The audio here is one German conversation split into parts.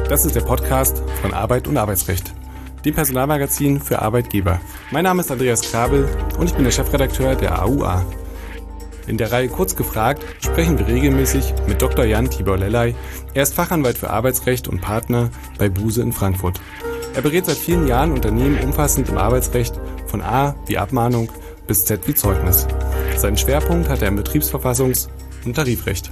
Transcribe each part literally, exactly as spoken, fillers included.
Das ist der Podcast von Arbeit und Arbeitsrecht, dem Personalmagazin für Arbeitgeber. Mein Name ist Andreas Krabel und ich bin der Chefredakteur der A U A. In der Reihe Kurz gefragt sprechen wir regelmäßig mit Doktor Jan Tibor Lellay. Er ist Fachanwalt für Arbeitsrecht und Partner bei Buse in Frankfurt. Er berät seit vielen Jahren Unternehmen umfassend im Arbeitsrecht von A wie Abmahnung bis Z wie Zeugnis. Seinen Schwerpunkt hat er im Betriebsverfassungs- und Tarifrecht.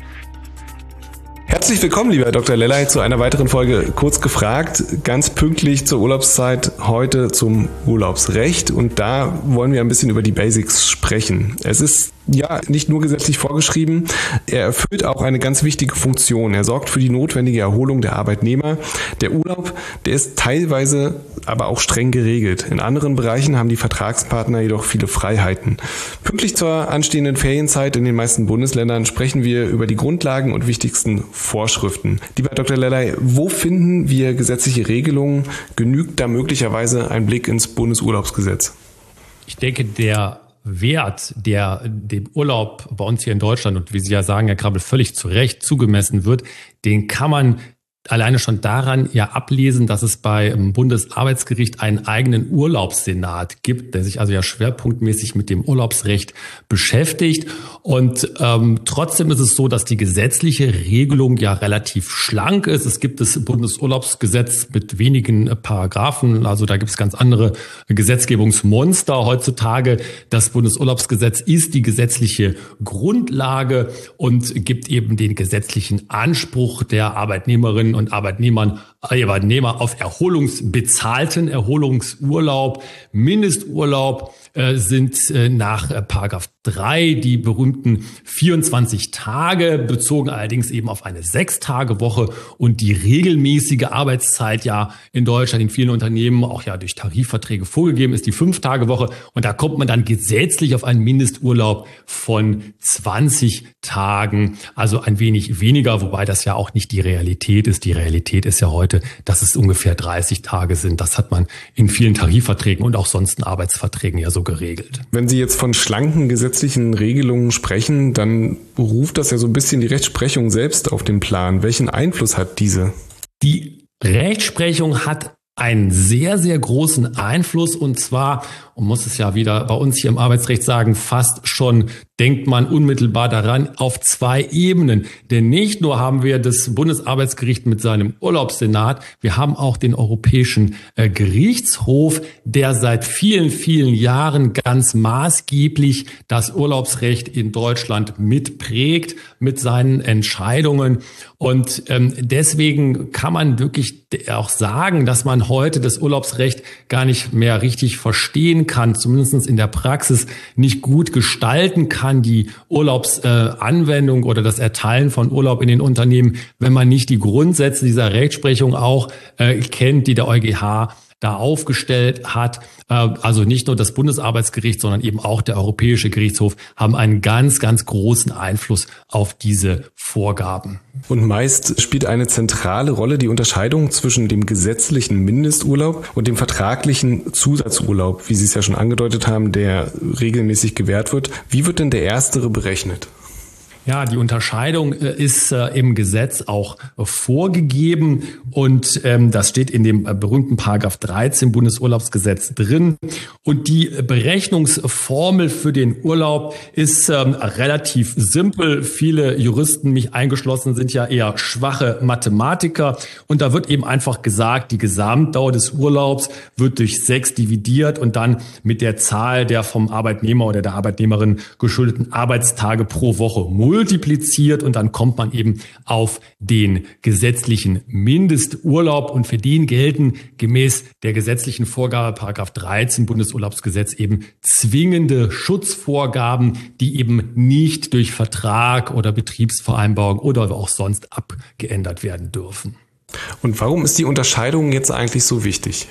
Herzlich willkommen, lieber Herr Doktor Lellay, zu einer weiteren Folge Kurz gefragt, ganz pünktlich zur Urlaubszeit, heute zum Urlaubsrecht. Und da wollen wir ein bisschen über die Basics sprechen. Es ist ja nicht nur gesetzlich vorgeschrieben, er erfüllt auch eine ganz wichtige Funktion. Er sorgt für die notwendige Erholung der Arbeitnehmer. Der Urlaub, der ist teilweise aber auch streng geregelt. In anderen Bereichen haben die Vertragspartner jedoch viele Freiheiten. Pünktlich zur anstehenden Ferienzeit in den meisten Bundesländern sprechen wir über die Grundlagen und wichtigsten Vorschriften. Lieber Herr Doktor Lellay, wo finden wir gesetzliche Regelungen? Genügt da möglicherweise ein Blick ins Bundesurlaubsgesetz? Ich denke, der Wert, der dem Urlaub bei uns hier in Deutschland und wie Sie ja sagen, Herr Krabel, völlig zu Recht zugemessen wird, den kann man alleine schon daran ja ablesen, dass es beim Bundesarbeitsgericht einen eigenen Urlaubssenat gibt, der sich also ja schwerpunktmäßig mit dem Urlaubsrecht beschäftigt. Und ähm, trotzdem ist es so, dass die gesetzliche Regelung ja relativ schlank ist. Es gibt das Bundesurlaubsgesetz mit wenigen Paragraphen, also da gibt es ganz andere Gesetzgebungsmonster heutzutage. Das Bundesurlaubsgesetz ist die gesetzliche Grundlage und gibt eben den gesetzlichen Anspruch der Arbeitnehmerinnen und Arbeitnehmern, Arbeitnehmer auf erholungsbezahlten Erholungsurlaub. Mindesturlaub äh, sind äh, nach äh, Paragraph drei die berühmten vierundzwanzig Tage, bezogen allerdings eben auf eine Sechs-Tage-Woche und die regelmäßige Arbeitszeit ja in Deutschland in vielen Unternehmen auch ja durch Tarifverträge vorgegeben ist, die Fünf-Tage-Woche. Und da kommt man dann gesetzlich auf einen Mindesturlaub von zwanzig Tagen, also ein wenig weniger, wobei das ja auch nicht die Realität ist. Die Realität ist ja heute, dass es ungefähr dreißig Tage sind. Das hat man in vielen Tarifverträgen und auch sonst in Arbeitsverträgen ja so geregelt. Wenn Sie jetzt von schlanken gesetzlichen Regelungen sprechen, dann ruft das ja so ein bisschen die Rechtsprechung selbst auf den Plan. Welchen Einfluss hat diese? Die Rechtsprechung hat einen sehr, sehr großen Einfluss und zwar, man muss es ja wieder bei uns hier im Arbeitsrecht sagen, fast schon denkt man unmittelbar daran auf zwei Ebenen. Denn nicht nur haben wir das Bundesarbeitsgericht mit seinem Urlaubssenat, wir haben auch den Europäischen äh, Gerichtshof, der seit vielen, vielen Jahren ganz maßgeblich das Urlaubsrecht in Deutschland mitprägt mit seinen Entscheidungen. Und ähm, deswegen kann man wirklich auch sagen, dass man heute das Urlaubsrecht gar nicht mehr richtig verstehen kann, zumindest in der Praxis nicht gut gestalten kann, die Urlaubsanwendung äh, oder das Erteilen von Urlaub in den Unternehmen, wenn man nicht die Grundsätze dieser Rechtsprechung auch äh, kennt, die der EuGH da aufgestellt hat. Also nicht nur das Bundesarbeitsgericht, sondern eben auch der Europäische Gerichtshof haben einen ganz, ganz großen Einfluss auf diese Vorgaben. Und meist spielt eine zentrale Rolle die Unterscheidung zwischen dem gesetzlichen Mindesturlaub und dem vertraglichen Zusatzurlaub, wie Sie es ja schon angedeutet haben, der regelmäßig gewährt wird. Wie wird denn der erstere berechnet? Ja, die Unterscheidung ist äh, im Gesetz auch äh, vorgegeben und ähm, das steht in dem äh, berühmten Paragraph dreizehn Bundesurlaubsgesetz drin. Und die Berechnungsformel für den Urlaub ist ähm, relativ simpel. Viele Juristen, mich eingeschlossen, sind ja eher schwache Mathematiker und da wird eben einfach gesagt, die Gesamtdauer des Urlaubs wird durch sechs dividiert und dann mit der Zahl der vom Arbeitnehmer oder der Arbeitnehmerin geschuldeten Arbeitstage pro Woche multipliziert und dann kommt man eben auf den gesetzlichen Mindesturlaub und für den gelten gemäß der gesetzlichen Vorgabe Paragraph dreizehn Bundesurlaubsgesetz eben zwingende Schutzvorgaben, die eben nicht durch Vertrag oder Betriebsvereinbarung oder auch sonst abgeändert werden dürfen. Und warum ist die Unterscheidung jetzt eigentlich so wichtig?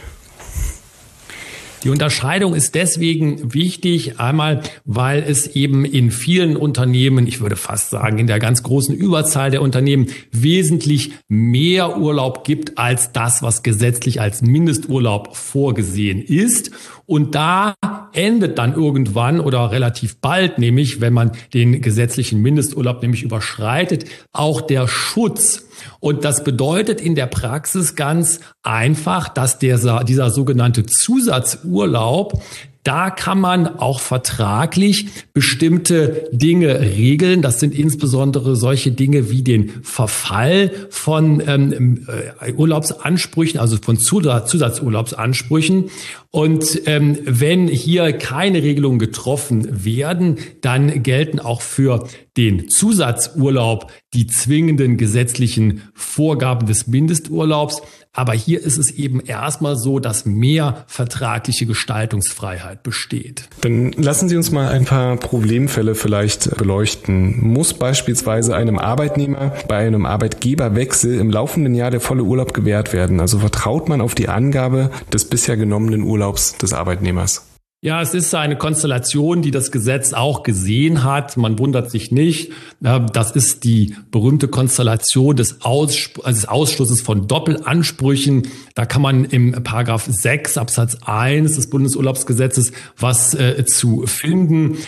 Die Unterscheidung ist deswegen wichtig, einmal, weil es eben in vielen Unternehmen, ich würde fast sagen, in der ganz großen Überzahl der Unternehmen wesentlich mehr Urlaub gibt als das, was gesetzlich als Mindesturlaub vorgesehen ist. Und da da endet dann irgendwann oder relativ bald, nämlich wenn man den gesetzlichen Mindesturlaub nämlich überschreitet, auch der Schutz. Und das bedeutet in der Praxis ganz einfach, dass dieser, dieser sogenannte Zusatzurlaub, da kann man auch vertraglich bestimmte Dinge regeln. Das sind insbesondere solche Dinge wie den Verfall von ähm, Urlaubsansprüchen, also von Zusatzurlaubsansprüchen. Und ähm, wenn hier keine Regelungen getroffen werden, dann gelten auch für den Zusatzurlaub die zwingenden gesetzlichen Vorgaben des Mindesturlaubs. Aber hier ist es eben erstmal so, dass mehr vertragliche Gestaltungsfreiheit besteht. Dann lassen Sie uns mal ein paar Problemfälle vielleicht beleuchten. Muss beispielsweise einem Arbeitnehmer bei einem Arbeitgeberwechsel im laufenden Jahr der volle Urlaub gewährt werden? Also vertraut man auf die Angabe des bisher genommenen Urlaubs des Arbeitnehmers? Ja, es ist eine Konstellation, die das Gesetz auch gesehen hat. Man wundert sich nicht. Das ist die berühmte Konstellation des, Aus, also des Ausschlusses von Doppelansprüchen. Da kann man im Paragraph sechs Absatz eins des Bundesurlaubsgesetzes was äh, zu finden.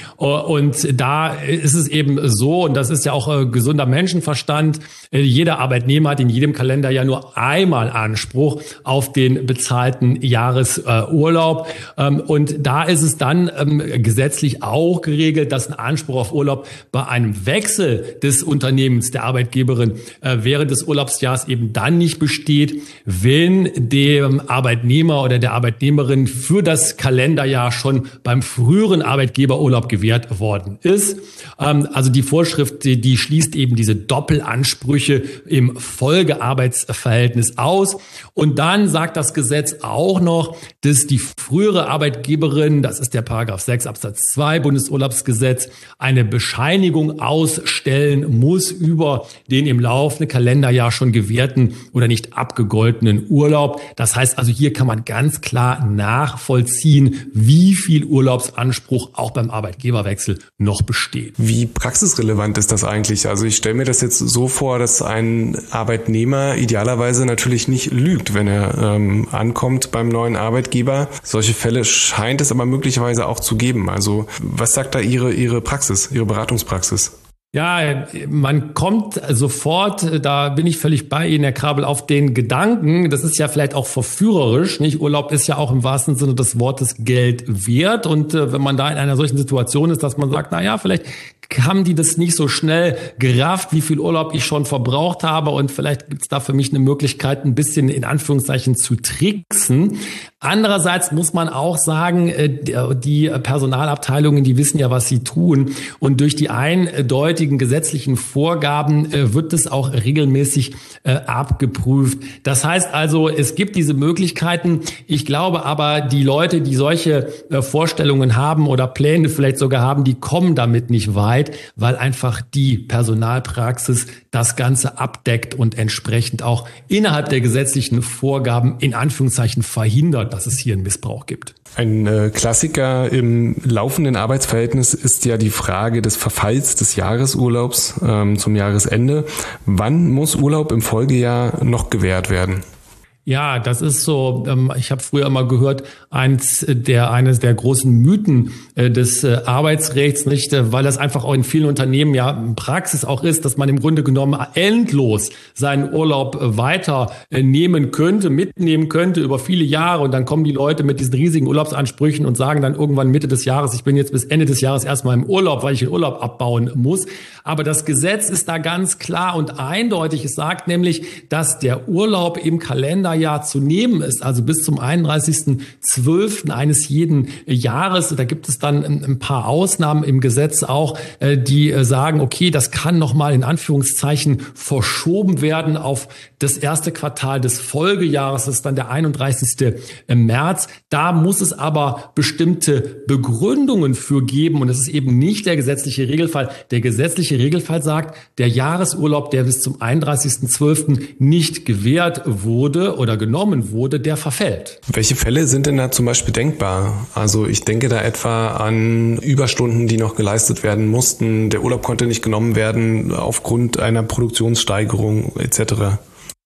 Und da ist es eben so, und das ist ja auch äh, gesunder Menschenverstand, äh, jeder Arbeitnehmer hat in jedem Kalender ja nur einmal Anspruch auf den bezahlten Jahresurlaub. Ähm, und da ist es dann ähm, gesetzlich auch geregelt, dass ein Anspruch auf Urlaub bei einem Wechsel des Unternehmens, der Arbeitgeberin, äh, während des Urlaubsjahres eben dann nicht besteht, wenn dem Arbeitnehmer oder der Arbeitnehmerin für das Kalenderjahr schon beim früheren Arbeitgeber Urlaub gewährt worden ist. Ähm, also die Vorschrift, die, die schließt eben diese Doppelansprüche im Folgearbeitsverhältnis aus. Und dann sagt das Gesetz auch noch, dass die frühere Arbeitgeberin, das ist der Paragraph sechs Absatz zwei Bundesurlaubsgesetz, eine Bescheinigung ausstellen muss über den im laufenden Kalenderjahr schon gewährten oder nicht abgegoltenen Urlaub. Das heißt also, hier kann man ganz klar nachvollziehen, wie viel Urlaubsanspruch auch beim Arbeitgeberwechsel noch besteht. Wie praxisrelevant ist das eigentlich? Also ich stelle mir das jetzt so vor, dass ein Arbeitnehmer idealerweise natürlich nicht lügt, wenn er ähm, ankommt beim neuen Arbeitgeber. Solche Fälle scheint es aber möglicherweise auch zu geben. Also was sagt da Ihre, Ihre Praxis, Ihre Beratungspraxis? Ja, man kommt sofort, da bin ich völlig bei Ihnen, Herr Krabel, auf den Gedanken, das ist ja vielleicht auch verführerisch, nicht? Urlaub ist ja auch im wahrsten Sinne des Wortes Geld wert. Und äh, wenn man da in einer solchen Situation ist, dass man sagt, na ja, vielleicht haben die das nicht so schnell gerafft, wie viel Urlaub ich schon verbraucht habe, und vielleicht gibt es da für mich eine Möglichkeit, ein bisschen in Anführungszeichen zu tricksen. Andererseits muss man auch sagen, die Personalabteilungen, die wissen ja, was sie tun, und durch die eindeutigen gesetzlichen Vorgaben wird es auch regelmäßig abgeprüft. Das heißt also, es gibt diese Möglichkeiten. Ich glaube aber, die Leute, die solche Vorstellungen haben oder Pläne vielleicht sogar haben, die kommen damit nicht weit, weil einfach die Personalpraxis das Ganze abdeckt und entsprechend auch innerhalb der gesetzlichen Vorgaben in Anführungszeichen verhindert, dass es hier einen Missbrauch gibt. Ein äh, Klassiker im laufenden Arbeitsverhältnis ist ja die Frage des Verfalls des Jahresurlaubs ähm, zum Jahresende. Wann muss Urlaub im Folgejahr noch gewährt werden? Ja, das ist so, ich habe früher immer gehört, eins der, eines der großen Mythen des Arbeitsrechts, nicht, weil das einfach auch in vielen Unternehmen ja Praxis auch ist, dass man im Grunde genommen endlos seinen Urlaub weiter nehmen könnte, mitnehmen könnte über viele Jahre, und dann kommen die Leute mit diesen riesigen Urlaubsansprüchen und sagen dann irgendwann Mitte des Jahres, ich bin jetzt bis Ende des Jahres erstmal im Urlaub, weil ich den Urlaub abbauen muss. Aber das Gesetz ist da ganz klar und eindeutig. Es sagt nämlich, dass der Urlaub im Kalenderjahr zu nehmen ist, also bis zum einunddreißigsten zwölften eines jeden Jahres. Da gibt es dann ein paar Ausnahmen im Gesetz auch, die sagen, okay, das kann nochmal in Anführungszeichen verschoben werden auf das erste Quartal des Folgejahres. Das ist dann der einunddreißigste März. Da muss es aber bestimmte Begründungen für geben, und das ist eben nicht der gesetzliche Regelfall. Der gesetzliche Regelfall sagt, der Jahresurlaub, der bis zum einunddreißigsten zwölften nicht gewährt wurde oder genommen wurde, der verfällt. Welche Fälle sind denn da zum Beispiel denkbar? Also ich denke da etwa an Überstunden, die noch geleistet werden mussten. Der Urlaub konnte nicht genommen werden aufgrund einer Produktionssteigerung et cetera.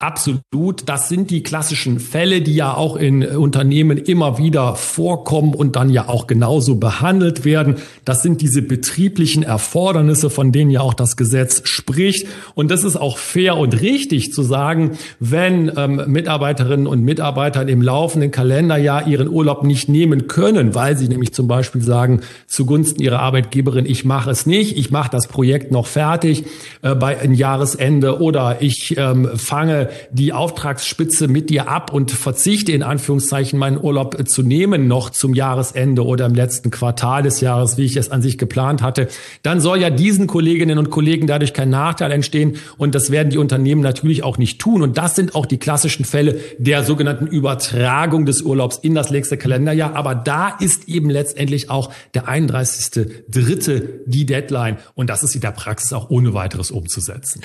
Absolut. Das sind die klassischen Fälle, die ja auch in Unternehmen immer wieder vorkommen und dann ja auch genauso behandelt werden. Das sind diese betrieblichen Erfordernisse, von denen ja auch das Gesetz spricht. Und das ist auch fair und richtig zu sagen, wenn ähm, Mitarbeiterinnen und Mitarbeiter im laufenden Kalenderjahr ihren Urlaub nicht nehmen können, weil sie nämlich zum Beispiel sagen, zugunsten ihrer Arbeitgeberin, ich mache es nicht, ich mache das Projekt noch fertig äh, bei einem Jahresende oder ich ähm, fange die Auftragsspitze mit dir ab und verzichte in Anführungszeichen meinen Urlaub zu nehmen noch zum Jahresende oder im letzten Quartal des Jahres, wie ich es an sich geplant hatte, dann soll ja diesen Kolleginnen und Kollegen dadurch kein Nachteil entstehen und das werden die Unternehmen natürlich auch nicht tun und das sind auch die klassischen Fälle der sogenannten Übertragung des Urlaubs in das nächste Kalenderjahr, aber da ist eben letztendlich auch der einunddreißigster dritte die Deadline und das ist in der Praxis auch ohne weiteres umzusetzen.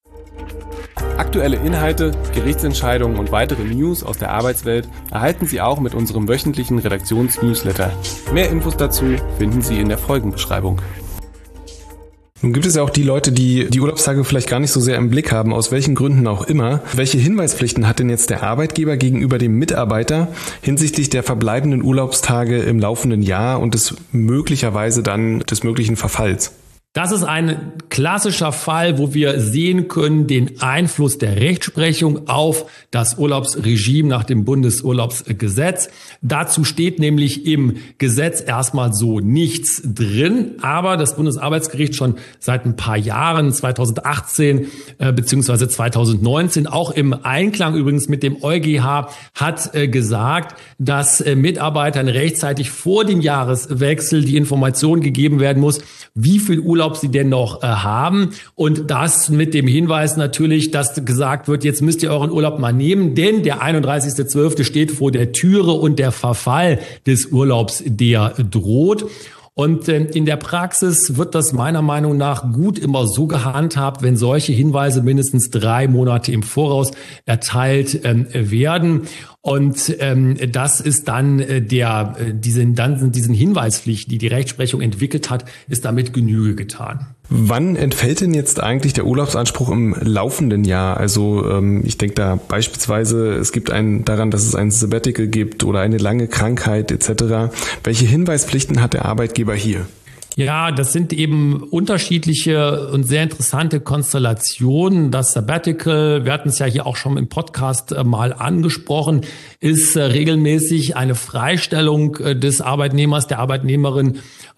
Aktuelle Inhalte, Gerichtsentscheidungen und weitere News aus der Arbeitswelt erhalten Sie auch mit unserem wöchentlichen Redaktionsnewsletter. Mehr Infos dazu finden Sie in der Folgenbeschreibung. Nun gibt es ja auch die Leute, die die Urlaubstage vielleicht gar nicht so sehr im Blick haben, aus welchen Gründen auch immer. Welche Hinweispflichten hat denn jetzt der Arbeitgeber gegenüber dem Mitarbeiter hinsichtlich der verbleibenden Urlaubstage im laufenden Jahr und des möglicherweise dann des möglichen Verfalls? Das ist ein klassischer Fall, wo wir sehen können, den Einfluss der Rechtsprechung auf das Urlaubsregime nach dem Bundesurlaubsgesetz. Dazu steht nämlich im Gesetz erstmal so nichts drin, aber das Bundesarbeitsgericht schon seit ein paar Jahren, zweitausendachtzehn äh, beziehungsweise zweitausendneunzehn, auch im Einklang übrigens mit dem EuGH, hat äh, gesagt, dass äh, Mitarbeitern rechtzeitig vor dem Jahreswechsel die Information gegeben werden muss, wie viel Urlaub sie denn noch äh, haben und das mit dem Hinweis natürlich, dass gesagt wird, jetzt müsst ihr euren Urlaub mal nehmen, denn der einunddreißigster zwölfte steht vor der Türe und der Verfall des Urlaubs, der droht. Und äh, in der Praxis wird das meiner Meinung nach gut immer so gehandhabt, wenn solche Hinweise mindestens drei Monate im Voraus erteilt ähm, werden. Und ähm, das ist dann äh, der äh, diesen dann diesen Hinweispflicht, die die Rechtsprechung entwickelt hat, ist damit Genüge getan. Wann entfällt denn jetzt eigentlich der Urlaubsanspruch im laufenden Jahr? Also ähm, ich denke da beispielsweise, es gibt einen daran, dass es ein Sabbatical gibt oder eine lange Krankheit et cetera. Welche Hinweispflichten hat der Arbeitgeber hier? Ja, das sind eben unterschiedliche und sehr interessante Konstellationen. Das Sabbatical, wir hatten es ja hier auch schon im Podcast mal angesprochen, ist regelmäßig eine Freistellung des Arbeitnehmers, der Arbeitnehmerin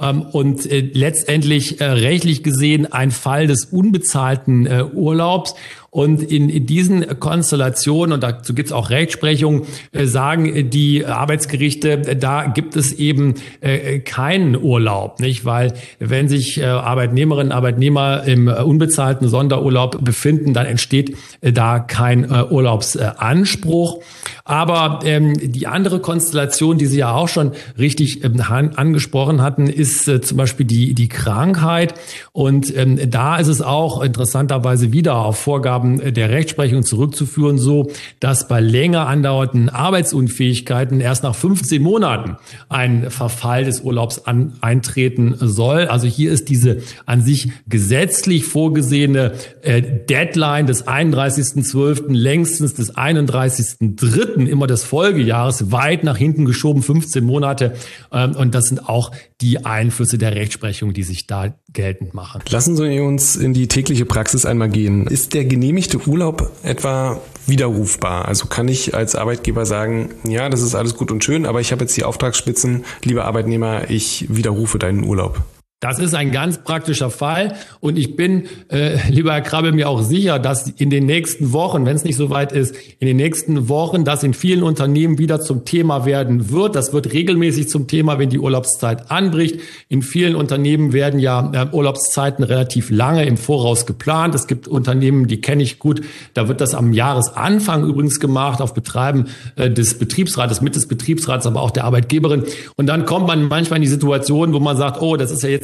und letztendlich rechtlich gesehen ein Fall des unbezahlten Urlaubs. Und in, in diesen Konstellationen, und dazu gibt es auch Rechtsprechung, äh, sagen die Arbeitsgerichte, da gibt es eben äh, keinen Urlaub, nicht? Weil wenn sich äh, Arbeitnehmerinnen und Arbeitnehmer im äh, unbezahlten Sonderurlaub befinden, dann entsteht äh, da kein äh, Urlaubsanspruch. Aber ähm, die andere Konstellation, die Sie ja auch schon richtig ähm, angesprochen hatten, ist äh, zum Beispiel die, die Krankheit. Und ähm, da ist es auch interessanterweise wieder auf Vorgaben der Rechtsprechung zurückzuführen, so dass bei länger andauernden Arbeitsunfähigkeiten erst nach fünfzehn Monaten ein Verfall des Urlaubs an, eintreten soll. Also hier ist diese an sich gesetzlich vorgesehene äh, Deadline des einunddreißigster zwölfter längstens des einunddreißigster dritter immer des Folgejahres weit nach hinten geschoben, fünfzehn Monate. Ähm, und das sind auch die Einflüsse der Rechtsprechung, die sich da geltend machen. Lassen Sie uns in die tägliche Praxis einmal gehen. Ist der genehmigte Urlaub etwa widerrufbar? Also kann ich als Arbeitgeber sagen, ja, das ist alles gut und schön, aber ich habe jetzt die Auftragsspitzen, lieber Arbeitnehmer, ich widerrufe deinen Urlaub? Das ist ein ganz praktischer Fall und ich bin, äh, lieber Herr Krabbe, mir auch sicher, dass in den nächsten Wochen, wenn es nicht so weit ist, in den nächsten Wochen das in vielen Unternehmen wieder zum Thema werden wird. Das wird regelmäßig zum Thema, wenn die Urlaubszeit anbricht. In vielen Unternehmen werden ja äh, Urlaubszeiten relativ lange im Voraus geplant. Es gibt Unternehmen, die kenne ich gut, da wird das am Jahresanfang übrigens gemacht, auf Betreiben äh, des Betriebsrates, mit des Betriebsrats, aber auch der Arbeitgeberin. Und dann kommt man manchmal in die Situation, wo man sagt, oh, das ist ja jetzt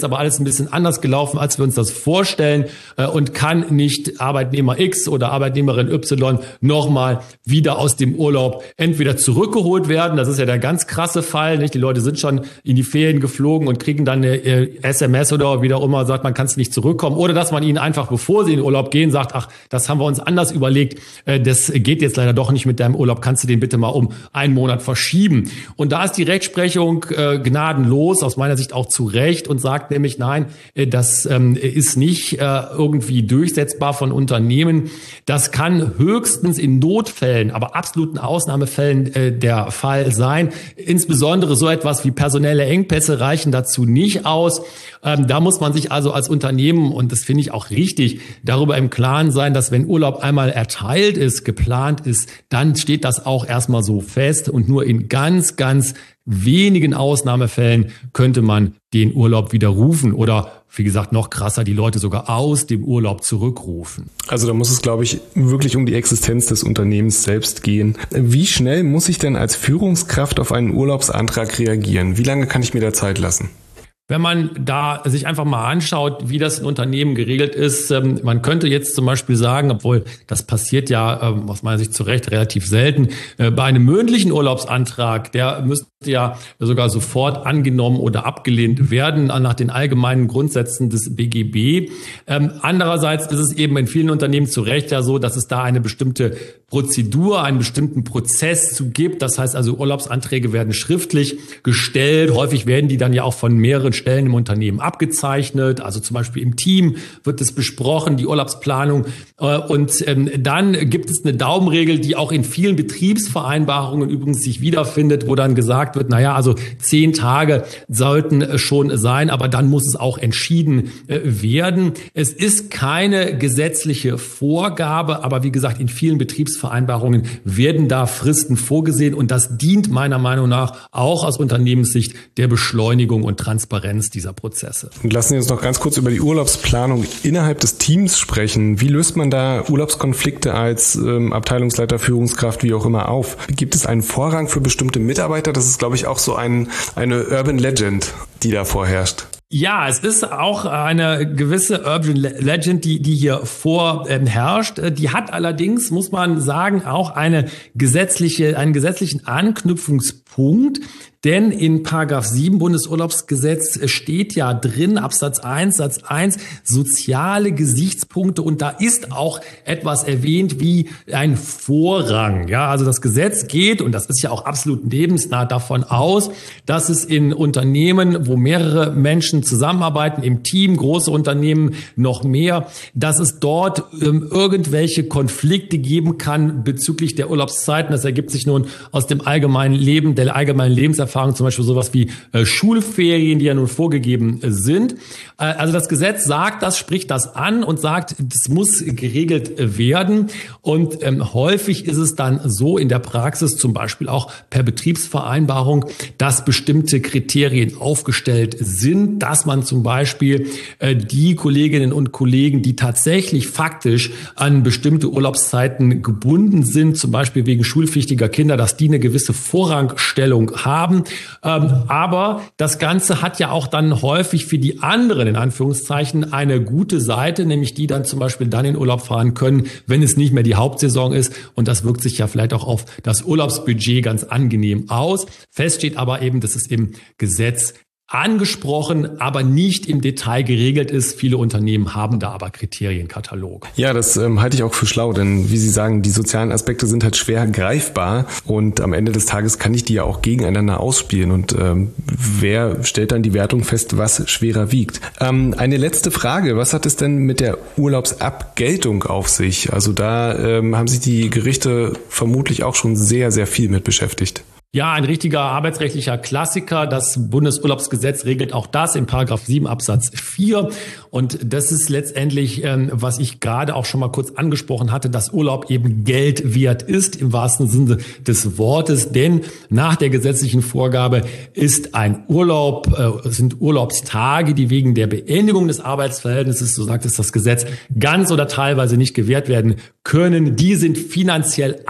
aber alles ein bisschen anders gelaufen, als wir uns das vorstellen äh, und kann nicht Arbeitnehmer X oder Arbeitnehmerin Y nochmal wieder aus dem Urlaub entweder zurückgeholt werden. Das ist ja der ganz krasse Fall, nicht? Die Leute sind schon in die Ferien geflogen und kriegen dann eine äh, S M S oder wie auch immer, sagt, man kann es nicht zurückkommen. Oder dass man ihnen einfach, bevor sie in den Urlaub gehen, sagt, ach, das haben wir uns anders überlegt, äh, das geht jetzt leider doch nicht mit deinem Urlaub, kannst du den bitte mal um einen Monat verschieben. Und da ist die Rechtsprechung äh, gnadenlos, aus meiner Sicht auch zu Recht, und sagt nämlich, nein, äh, das ähm, ist nicht äh, irgendwie durchsetzbar von Unternehmen. Das kann höchstens in Notfällen, aber absoluten Ausnahmefällen äh, der Fall sein. Insbesondere so etwas wie personelle Engpässe reichen dazu nicht aus. Ähm, da muss man sich also als Unternehmen, und das finde ich auch richtig, darüber im Klaren sein, dass wenn Urlaub einmal erteilt ist, geplant ist, dann steht das auch erstmal so fest, und nur in ganz, ganz wenigen Ausnahmefällen könnte man den Urlaub widerrufen oder, wie gesagt, noch krasser, die Leute sogar aus dem Urlaub zurückrufen. Also da muss es, glaube ich, wirklich um die Existenz des Unternehmens selbst gehen. Wie schnell muss ich denn als Führungskraft auf einen Urlaubsantrag reagieren? Wie lange kann ich mir da Zeit lassen? Wenn man da sich einfach mal anschaut, wie das in Unternehmen geregelt ist, ähm, man könnte jetzt zum Beispiel sagen, obwohl das passiert ja ähm, aus meiner Sicht zu Recht relativ selten, äh, bei einem mündlichen Urlaubsantrag, der müsste ja sogar sofort angenommen oder abgelehnt werden nach den allgemeinen Grundsätzen des B G B. Ähm, andererseits ist es eben in vielen Unternehmen zu Recht ja so, dass es da eine bestimmte Prozedur, einen bestimmten Prozess zu gibt. Das heißt also, Urlaubsanträge werden schriftlich gestellt. Häufig werden die dann ja auch von mehreren Stellen im Unternehmen abgezeichnet. Also zum Beispiel im Team wird es besprochen, die Urlaubsplanung. Und dann gibt es eine Daumenregel, die auch in vielen Betriebsvereinbarungen übrigens sich wiederfindet, wo dann gesagt wird, naja, also zehn Tage sollten schon sein, aber dann muss es auch entschieden werden. Es ist keine gesetzliche Vorgabe, aber wie gesagt, in vielen Betriebsvereinbarungen werden da Fristen vorgesehen, und das dient meiner Meinung nach auch aus Unternehmenssicht der Beschleunigung und Transparenz dieser Prozesse. Und lassen Sie uns noch ganz kurz über die Urlaubsplanung innerhalb des Teams sprechen. Wie löst man da Urlaubskonflikte als ähm, Abteilungsleiter, Führungskraft, wie auch immer auf? Gibt es einen Vorrang für bestimmte Mitarbeiter? Das ist, glaube ich, auch so ein, eine Urban Legend, die da vorherrscht. Ja, es ist auch eine gewisse Urban Legend, die, die hier vorherrscht. Ähm, die hat allerdings, muss man sagen, auch eine gesetzliche, einen gesetzlichen Anknüpfungspunkt. Denn in Paragraph sieben Bundesurlaubsgesetz steht ja drin, Absatz eins, Satz eins, soziale Gesichtspunkte, und da ist auch etwas erwähnt wie ein Vorrang. Ja, also das Gesetz geht, und das ist ja auch absolut lebensnah, davon aus, dass es in Unternehmen, wo mehrere Menschen zusammenarbeiten, im Team, große Unternehmen noch mehr, dass es dort ähm, irgendwelche Konflikte geben kann bezüglich der Urlaubszeiten. Das ergibt sich nun aus dem allgemeinen Leben, der allgemeinen Lebenserfahrung, zum Beispiel sowas wie äh, Schulferien, die ja nun vorgegeben äh, sind. Äh, also das Gesetz sagt das, spricht das an und sagt, das muss geregelt äh, werden. Und ähm, häufig ist es dann so in der Praxis, zum Beispiel auch per Betriebsvereinbarung, dass bestimmte Kriterien aufgestellt sind, dass man zum Beispiel äh, die Kolleginnen und Kollegen, die tatsächlich faktisch an bestimmte Urlaubszeiten gebunden sind, zum Beispiel wegen schulpflichtiger Kinder, dass die eine gewisse Vorrangstellung haben. Ähm, aber das Ganze hat ja auch dann häufig für die anderen, in Anführungszeichen, eine gute Seite, nämlich die dann zum Beispiel dann in Urlaub fahren können, wenn es nicht mehr die Hauptsaison ist. Und das wirkt sich ja vielleicht auch auf das Urlaubsbudget ganz angenehm aus. Fest steht aber eben, dass es im Gesetz angesprochen, aber nicht im Detail geregelt ist. Viele Unternehmen haben da aber Kriterienkatalog. Ja, das ähm, halte ich auch für schlau, denn wie Sie sagen, die sozialen Aspekte sind halt schwer greifbar, und am Ende des Tages kann ich die ja auch gegeneinander ausspielen, und ähm, wer stellt dann die Wertung fest, was schwerer wiegt? Ähm, eine letzte Frage, was hat es denn mit der Urlaubsabgeltung auf sich? Also da ähm, haben sich die Gerichte vermutlich auch schon sehr, sehr viel mit beschäftigt. Ja, ein richtiger arbeitsrechtlicher Klassiker. Das Bundesurlaubsgesetz regelt auch das in Paragraph sieben Absatz vier. Und das ist letztendlich, ähm, was ich gerade auch schon mal kurz angesprochen hatte, dass Urlaub eben Geld wert ist, im wahrsten Sinne des Wortes. Denn nach der gesetzlichen Vorgabe ist ein Urlaub, äh, sind Urlaubstage, die wegen der Beendigung des Arbeitsverhältnisses, so sagt es das Gesetz, ganz oder teilweise nicht gewährt werden können. Die sind finanziell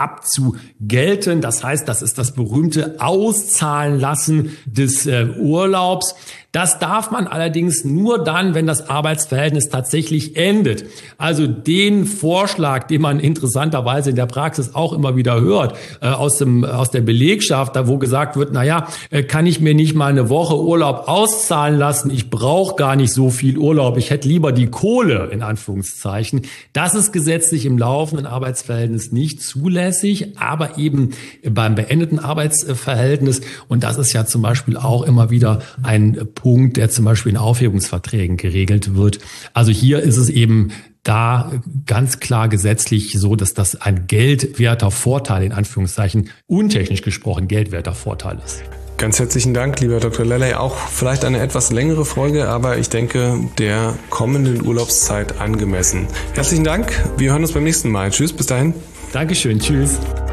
abzugelten. Das heißt, das ist das berühmte Auszahlen lassen des äh, Urlaubs. Das darf man allerdings nur dann, wenn das Arbeitsverhältnis tatsächlich endet. Also den Vorschlag, den man interessanterweise in der Praxis auch immer wieder hört, äh, aus dem, aus der Belegschaft, da wo gesagt wird, na ja, äh, kann ich mir nicht mal eine Woche Urlaub auszahlen lassen? Ich brauche gar nicht so viel Urlaub. Ich hätte lieber die Kohle, in Anführungszeichen. Das ist gesetzlich im laufenden Arbeitsverhältnis nicht zulässig, aber eben beim beendeten Arbeitsverhältnis. Und das ist ja zum Beispiel auch immer wieder ein Punkt, der zum Beispiel in Aufhebungsverträgen geregelt wird. Also hier ist es eben da ganz klar gesetzlich so, dass das ein geldwerter Vorteil, in Anführungszeichen, untechnisch gesprochen geldwerter Vorteil ist. Ganz herzlichen Dank, lieber Doktor Lellay. Auch vielleicht eine etwas längere Folge, aber ich denke, der kommenden Urlaubszeit angemessen. Herzlichen Dank. Wir hören uns beim nächsten Mal. Tschüss, bis dahin. Dankeschön. Tschüss.